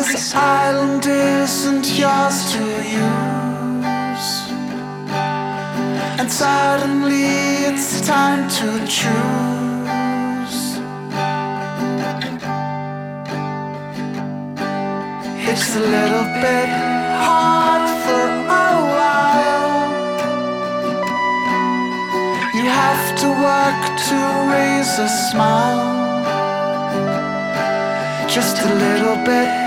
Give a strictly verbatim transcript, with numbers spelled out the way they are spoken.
This island isn't yours to use, and suddenly it's time to choose. It's a little bit hard for a while. You have to work to raise a smile, just a little bit